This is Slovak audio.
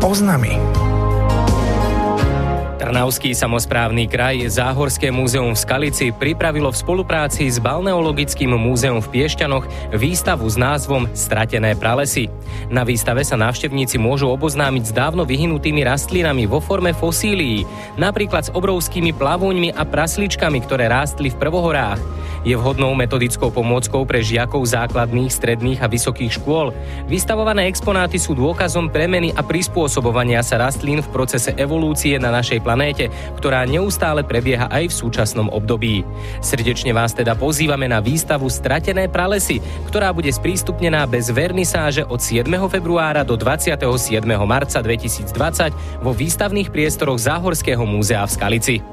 oznami. Trnavský samosprávny kraj Záhorské múzeum v Skalici pripravilo v spolupráci s Balneologickým múzeum v Piešťanoch výstavu s názvom Stratené pralesy. Na výstave sa návštevníci môžu oboznámiť s dávno vyhynutými rastlinami vo forme fosílií, napríklad s obrovskými plavúňmi a prasličkami, ktoré rástli v prvohorách. Je vhodnou metodickou pomôckou pre žiakov základných, stredných a vysokých škôl. Vystavované exponáty sú dôkazom premeny a prispôsobovania sa rastlín v procese evolúcie na našej planéte, ktorá neustále prebieha aj v súčasnom období. Srdečne vás teda pozývame na výstavu Stratené pralesy, ktorá bude sprístupnená bez vernisáže od 7. februára do 27. marca 2020 vo výstavných priestoroch Záhorského múzea v Skalici.